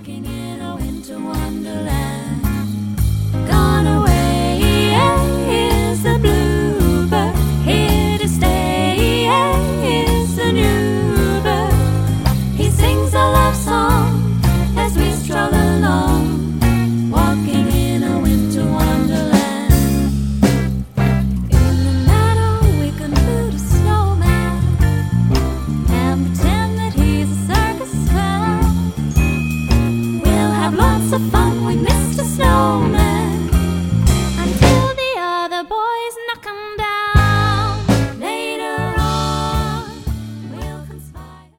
walking in a winter wonderland. Gone away is the bluebird, here to stay is the new bird. He sings a love song as we stroll along, walking in a winter wonderland. In the meadow we can build a snowman and pretend that he's a circus clown. We'll have lots of fun with Mr. Snowman.